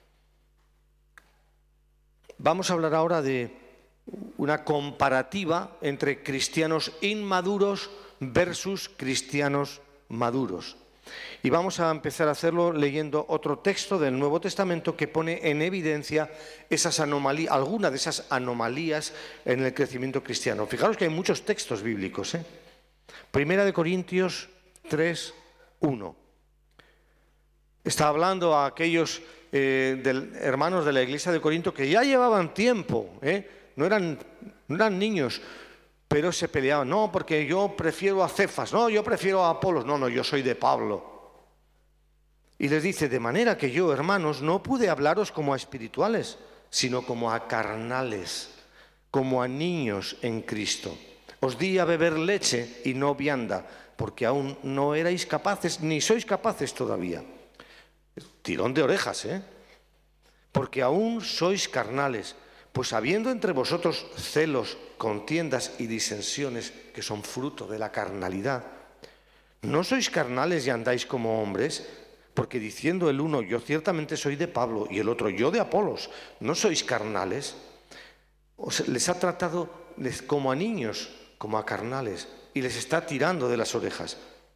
Vamos a hablar ahora de una comparativa entre cristianos inmaduros versus cristianos maduros. Y vamos a empezar a hacerlo leyendo otro texto del Nuevo Testamento que pone en evidencia esas anomalías, algunas de esas anomalías en el crecimiento cristiano. Fijaros que hay muchos textos bíblicos. Primera de Corintios 3, 1. Está hablando a aquellos hermanos de la iglesia de Corinto que ya llevaban tiempo, no eran niños, pero se peleaban. No, porque yo prefiero a Cefas, no, yo prefiero a Apolos, no, yo soy de Pablo. Y les dice: de manera que yo, hermanos, no pude hablaros como a espirituales, sino como a carnales, como a niños en Cristo. Os di a beber leche y no vianda, porque aún no erais capaces, ni sois capaces todavía. Tirón de orejas, porque aún sois carnales, pues habiendo entre vosotros celos, contiendas y disensiones que son fruto de la carnalidad, ¿no sois carnales y andáis como hombres? Porque diciendo el uno: yo ciertamente soy de Pablo, y el otro: yo de Apolos, ¿no sois carnales? Les ha tratado como a niños, como a carnales, y les está tirando de las orejas.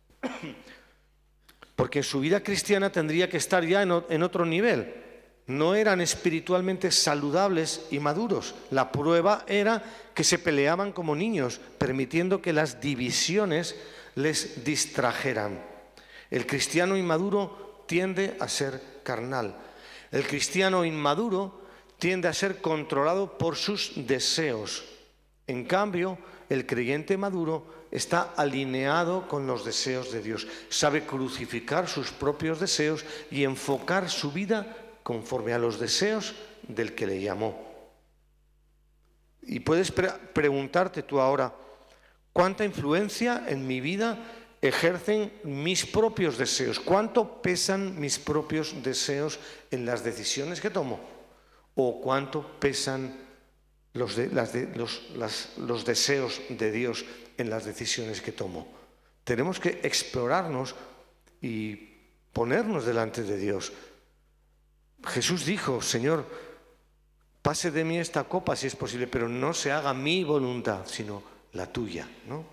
Porque su vida cristiana tendría que estar ya en otro nivel. No eran espiritualmente saludables y maduros. La prueba era que se peleaban como niños, permitiendo que las divisiones les distrajeran. El cristiano inmaduro tiende a ser carnal. El cristiano inmaduro tiende a ser controlado por sus deseos. En cambio, el creyente maduro está alineado con los deseos de Dios. Sabe crucificar sus propios deseos y enfocar su vida conforme a los deseos del que le llamó. Y puedes preguntarte tú ahora: ¿cuánta influencia en mi vida ejercen mis propios deseos? ¿Cuánto pesan mis propios deseos en las decisiones que tomo? ¿O cuánto pesan los deseos de Dios en las decisiones que tomo? Tenemos que explorarnos y ponernos delante de Dios. Jesús dijo: Señor, pase de mí esta copa si es posible, pero no se haga mi voluntad, sino la tuya, ¿no?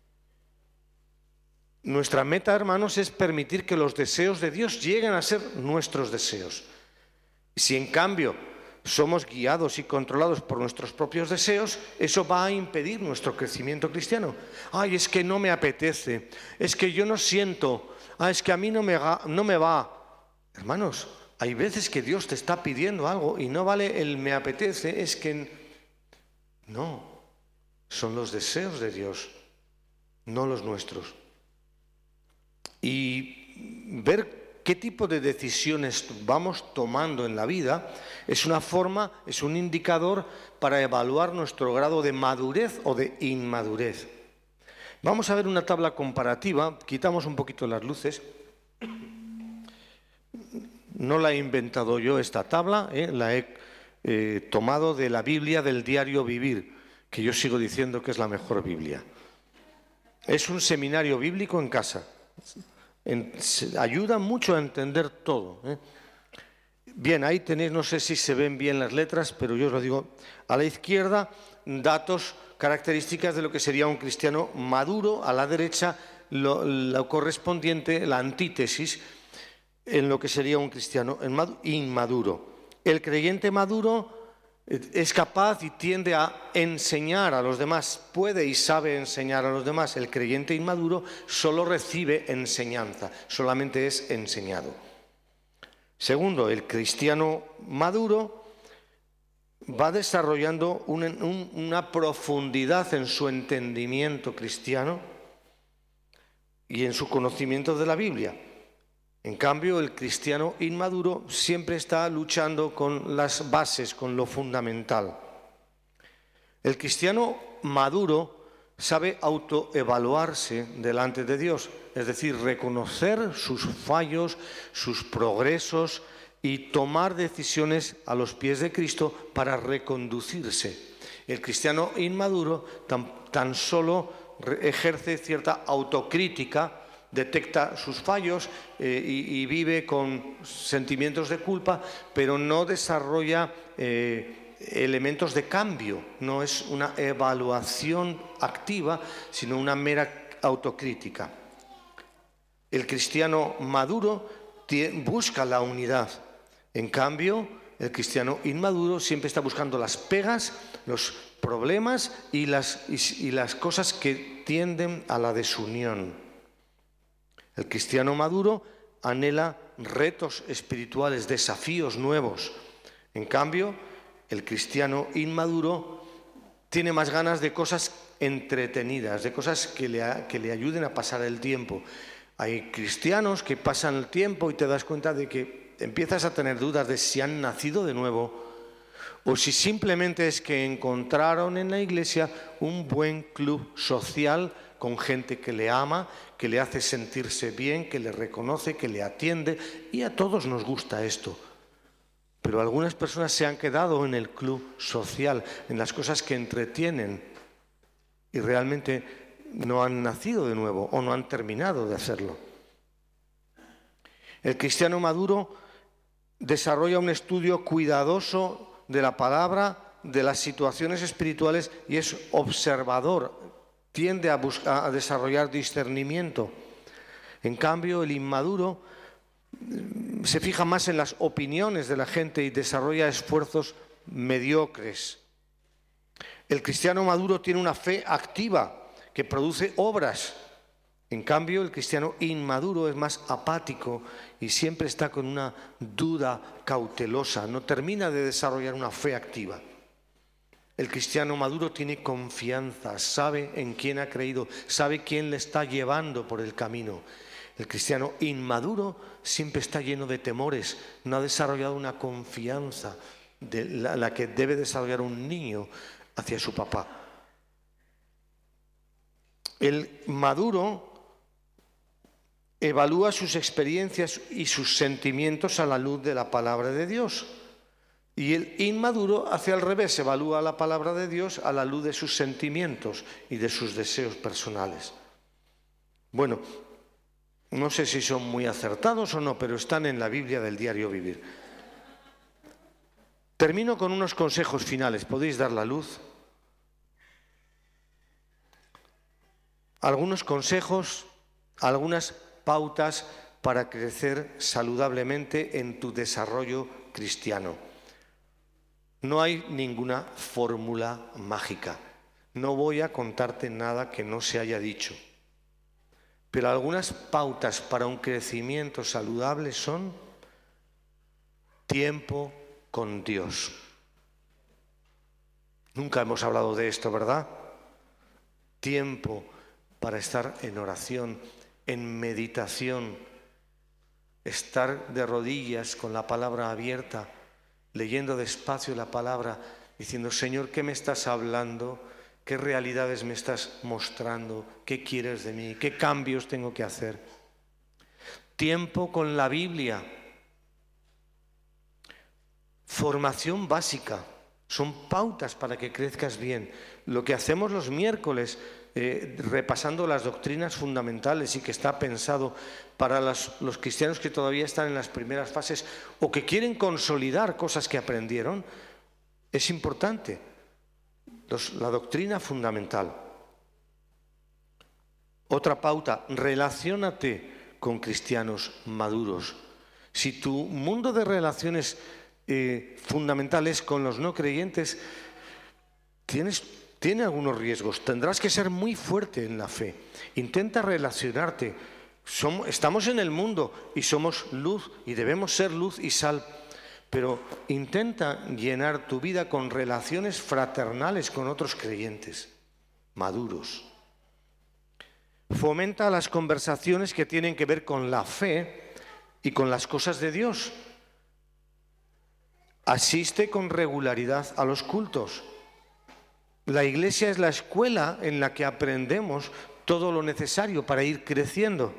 Nuestra meta, hermanos, es permitir que los deseos de Dios lleguen a ser nuestros deseos. Si en cambio somos guiados y controlados por nuestros propios deseos, eso va a impedir nuestro crecimiento cristiano. Ay, es que no me apetece, es que yo no siento, es que a mí no me va. Hermanos, hay veces que Dios te está pidiendo algo y no vale el me apetece, es que no, son los deseos de Dios, no los nuestros. Y ver qué tipo de decisiones vamos tomando en la vida es una forma, es un indicador para evaluar nuestro grado de madurez o de inmadurez. Vamos a ver una tabla comparativa, quitamos un poquito las luces. No la he inventado yo esta tabla, la he tomado de la Biblia del Diario Vivir, que yo sigo diciendo que es la mejor Biblia. Es un seminario bíblico en casa. Ayuda mucho a entender todo. Bien, ahí tenéis, no sé si se ven bien las letras, pero yo os lo digo. A la izquierda, datos, características de lo que sería un cristiano maduro. A la derecha, lo correspondiente, la antítesis, en lo que sería un cristiano inmaduro. El creyente maduro es capaz y tiende a enseñar a los demás, puede y sabe enseñar a los demás. El creyente inmaduro solo recibe enseñanza, solamente es enseñado. Segundo, el cristiano maduro va desarrollando una profundidad en su entendimiento cristiano y en su conocimiento de la Biblia. En cambio, el cristiano inmaduro siempre está luchando con las bases, con lo fundamental. El cristiano maduro sabe autoevaluarse delante de Dios, es decir, reconocer sus fallos, sus progresos y tomar decisiones a los pies de Cristo para reconducirse. El cristiano inmaduro tan solo ejerce cierta autocrítica, detecta sus fallos y vive con sentimientos de culpa, pero no desarrolla elementos de cambio. No es una evaluación activa, sino una mera autocrítica. El cristiano maduro busca la unidad. En cambio, el cristiano inmaduro siempre está buscando las pegas, los problemas y las cosas que tienden a la desunión. El cristiano maduro anhela retos espirituales, desafíos nuevos. En cambio, el cristiano inmaduro tiene más ganas de cosas entretenidas, de cosas que le ayuden a pasar el tiempo. Hay cristianos que pasan el tiempo y te das cuenta de que empiezas a tener dudas de si han nacido de nuevo o si simplemente es que encontraron en la iglesia un buen club social con gente que le ama, que le hace sentirse bien, que le reconoce, que le atiende, y a todos nos gusta esto. Pero algunas personas se han quedado en el club social, en las cosas que entretienen, y realmente no han nacido de nuevo o no han terminado de hacerlo. El cristiano maduro desarrolla un estudio cuidadoso de la palabra, de las situaciones espirituales, y es observador, tiende a desarrollar discernimiento. En cambio, el inmaduro se fija más en las opiniones de la gente y desarrolla esfuerzos mediocres. El cristiano maduro tiene una fe activa que produce obras. En cambio, el cristiano inmaduro es más apático y siempre está con una duda cautelosa, no termina de desarrollar una fe activa. El cristiano maduro tiene confianza, sabe en quién ha creído, sabe quién le está llevando por el camino. El cristiano inmaduro siempre está lleno de temores, no ha desarrollado una confianza de la que debe desarrollar un niño hacia su papá. El maduro evalúa sus experiencias y sus sentimientos a la luz de la palabra de Dios. Y el inmaduro hace al revés, evalúa la palabra de Dios a la luz de sus sentimientos y de sus deseos personales. Bueno, no sé si son muy acertados o no, pero están en la Biblia del Diario Vivir. Termino con unos consejos finales. ¿Podéis dar la luz? Algunos consejos, algunas pautas para crecer saludablemente en tu desarrollo cristiano. No hay ninguna fórmula mágica. No voy a contarte nada que no se haya dicho. Pero algunas pautas para un crecimiento saludable son tiempo con Dios. Nunca hemos hablado de esto, ¿verdad? Tiempo para estar en oración, en meditación, estar de rodillas con la palabra abierta, leyendo despacio la palabra, diciendo: Señor, ¿qué me estás hablando? ¿Qué realidades me estás mostrando? ¿Qué quieres de mí? ¿Qué cambios tengo que hacer? Tiempo con la Biblia. Formación básica. Son pautas para que crezcas bien. Lo que hacemos los miércoles, repasando las doctrinas fundamentales, y que está pensado para los cristianos que todavía están en las primeras fases o que quieren consolidar cosas que aprendieron, es importante. La doctrina fundamental. Otra pauta: relaciónate con cristianos maduros. Si tu mundo de relaciones fundamentales con los no creyentes tiene algunos riesgos. Tendrás que ser muy fuerte en la fe. Intenta relacionarte. Estamos en el mundo y somos luz y debemos ser luz y sal, pero intenta llenar tu vida con relaciones fraternales con otros creyentes maduros. Fomenta las conversaciones que tienen que ver con la fe y con las cosas de Dios. Asiste con regularidad a los cultos. La iglesia es la escuela en la que aprendemos todo lo necesario para ir creciendo.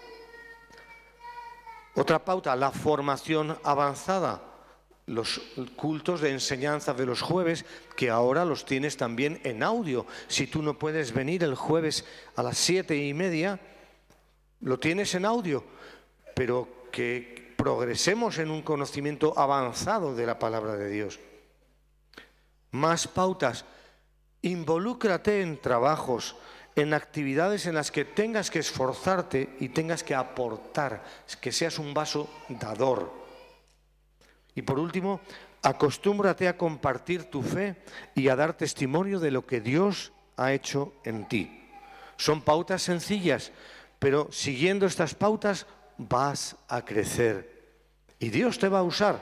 Otra pauta: la formación avanzada. Los cultos de enseñanza de los jueves, que ahora los tienes también en audio. Si tú no puedes venir el jueves a las 7:30, lo tienes en audio, pero que progresemos en un conocimiento avanzado de la palabra de Dios. Más pautas: involúcrate en trabajos, en actividades en las que tengas que esforzarte y tengas que aportar, que seas un vaso dador. Y por último, acostúmbrate a compartir tu fe y a dar testimonio de lo que Dios ha hecho en ti. Son pautas sencillas, pero siguiendo estas pautas vas a crecer y Dios te va a usar.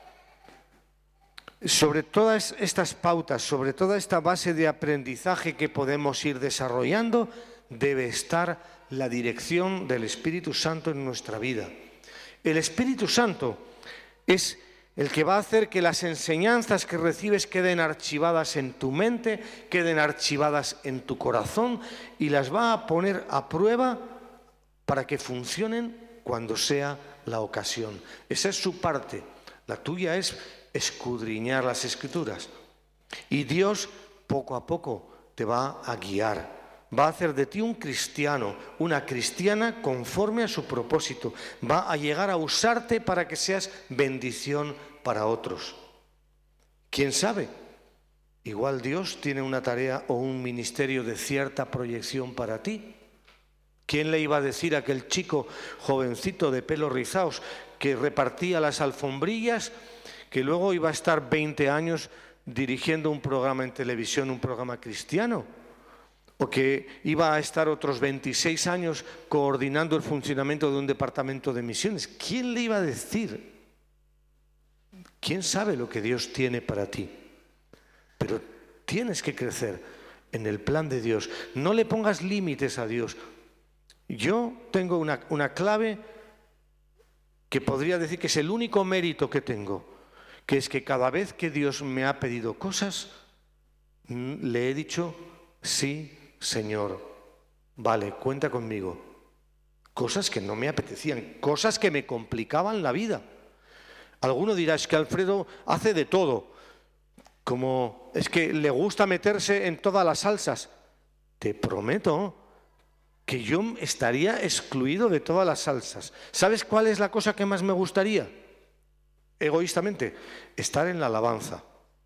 Sobre todas estas pautas, sobre toda esta base de aprendizaje que podemos ir desarrollando, debe estar la dirección del Espíritu Santo en nuestra vida. El Espíritu Santo es el que va a hacer que las enseñanzas que recibes queden archivadas en tu mente, queden archivadas en tu corazón, y las va a poner a prueba para que funcionen cuando sea la ocasión. Esa es su parte. La tuya es escudriñar las Escrituras. Y Dios poco a poco te va a guiar. Va a hacer de ti un cristiano, una cristiana conforme a su propósito. Va a llegar a usarte para que seas bendición para otros. ¿Quién sabe? Igual Dios tiene una tarea o un ministerio de cierta proyección para ti. ¿Quién le iba a decir a aquel chico jovencito de pelos rizados que repartía las alfombrillas, que luego iba a estar 20 años dirigiendo un programa en televisión, un programa cristiano? O que iba a estar otros 26 años coordinando el funcionamiento de un departamento de misiones. ¿Quién le iba a decir? ¿Quién sabe lo que Dios tiene para ti? Pero tienes que crecer en el plan de Dios. No le pongas límites a Dios. Yo tengo una clave que podría decir que es el único mérito que tengo, que es que cada vez que Dios me ha pedido cosas, le he dicho: sí, Señor, vale, cuenta conmigo. Cosas que no me apetecían, cosas que me complicaban la vida. Alguno dirá: es que Alfredo hace de todo, como es que le gusta meterse en todas las salsas. Te prometo que yo estaría excluido de todas las salsas. ¿Sabes cuál es la cosa que más me gustaría? Egoístamente, estar en la alabanza.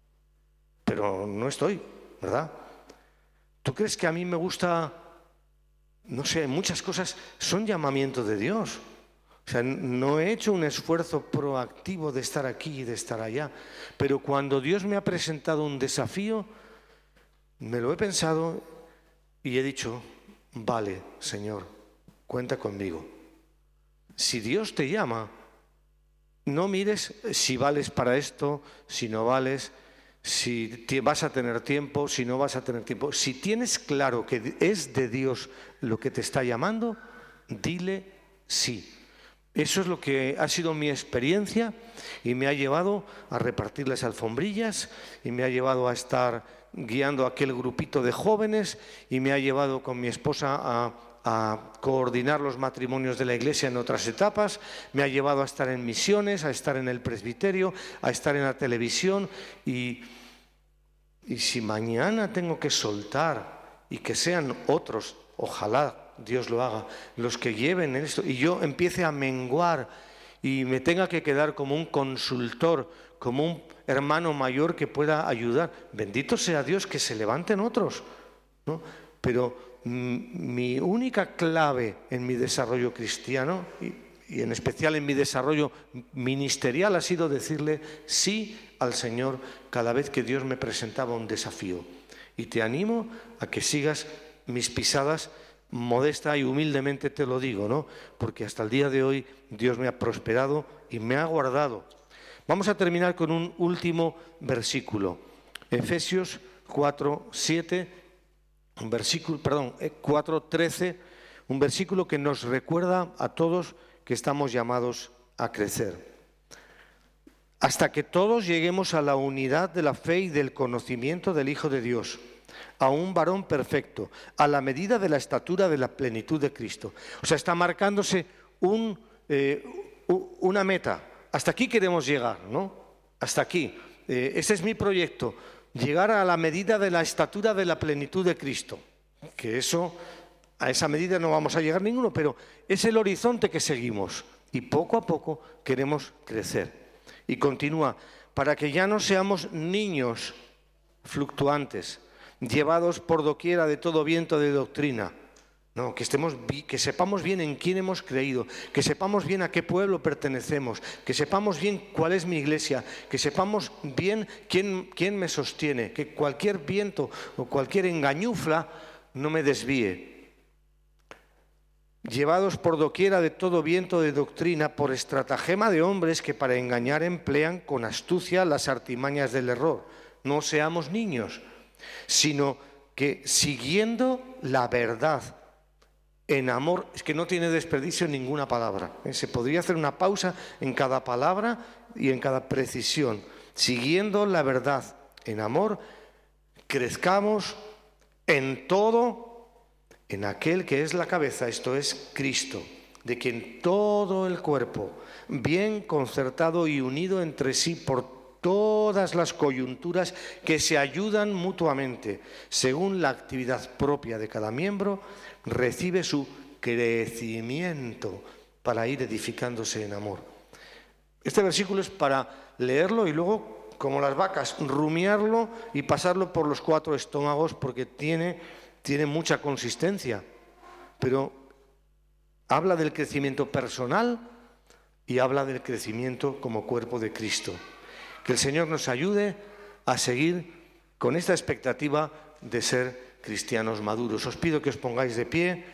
Pero no estoy, ¿verdad? ¿Tú crees que a mí me gusta? No sé, muchas cosas son llamamiento de Dios. O sea, no he hecho un esfuerzo proactivo de estar aquí y de estar allá. Pero cuando Dios me ha presentado un desafío, me lo he pensado y he dicho: vale, Señor, cuenta conmigo. Si Dios te llama, no mires si vales para esto, si no vales, si vas a tener tiempo, si no vas a tener tiempo. Si tienes claro que es de Dios lo que te está llamando, dile sí. Eso es lo que ha sido mi experiencia y me ha llevado a repartir las alfombrillas y me ha llevado a estar guiando a aquel grupito de jóvenes y me ha llevado con mi esposa a coordinar los matrimonios de la iglesia en otras etapas, me ha llevado a estar en misiones, a estar en el presbiterio, a estar en la televisión y si mañana tengo que soltar y que sean otros, ojalá Dios lo haga, los que lleven esto y yo empiece a menguar y me tenga que quedar como un consultor, como un hermano mayor que pueda ayudar, bendito sea Dios que se levanten otros, ¿no? Pero mi única clave en mi desarrollo cristiano y en especial en mi desarrollo ministerial ha sido decirle sí al Señor cada vez que Dios me presentaba un desafío. Y te animo a que sigas mis pisadas, modesta y humildemente te lo digo, ¿no? Porque hasta el día de hoy Dios me ha prosperado y me ha guardado. Vamos a terminar con un último versículo. Efesios 4:7, 4:13, un versículo que nos recuerda a todos que estamos llamados a crecer. Hasta que todos lleguemos a la unidad de la fe y del conocimiento del Hijo de Dios, a un varón perfecto, a la medida de la estatura de la plenitud de Cristo. O sea, está marcándose una meta. Hasta aquí queremos llegar, ¿no? Hasta aquí. Ese es mi proyecto, llegar a la medida de la estatura de la plenitud de Cristo. Que a esa medida no vamos a llegar ninguno, pero es el horizonte que seguimos. Y poco a poco queremos crecer. Y continúa, para que ya no seamos niños fluctuantes, llevados por doquiera de todo viento de doctrina. No, que sepamos bien en quién hemos creído, que sepamos bien a qué pueblo pertenecemos, que sepamos bien cuál es mi iglesia, que sepamos bien quién me sostiene, que cualquier viento o cualquier engañufla no me desvíe. Llevados por doquiera de todo viento de doctrina, por estratagema de hombres que para engañar emplean con astucia las artimañas del error. No seamos niños, sino que siguiendo la verdad en amor, es que no tiene desperdicio en ninguna palabra. Se podría hacer una pausa en cada palabra y en cada precisión. Siguiendo la verdad en amor, crezcamos en todo en aquel que es la cabeza, esto es Cristo, de quien todo el cuerpo, bien concertado y unido entre sí por todas las coyunturas que se ayudan mutuamente, según la actividad propia de cada miembro, recibe su crecimiento para ir edificándose en amor. Este versículo es para leerlo y luego, como las vacas, rumiarlo y pasarlo por los 4 estómagos porque tiene mucha consistencia, pero habla del crecimiento personal y habla del crecimiento como cuerpo de Cristo. Que el Señor nos ayude a seguir con esta expectativa de ser cristianos maduros. Os pido que os pongáis de pie.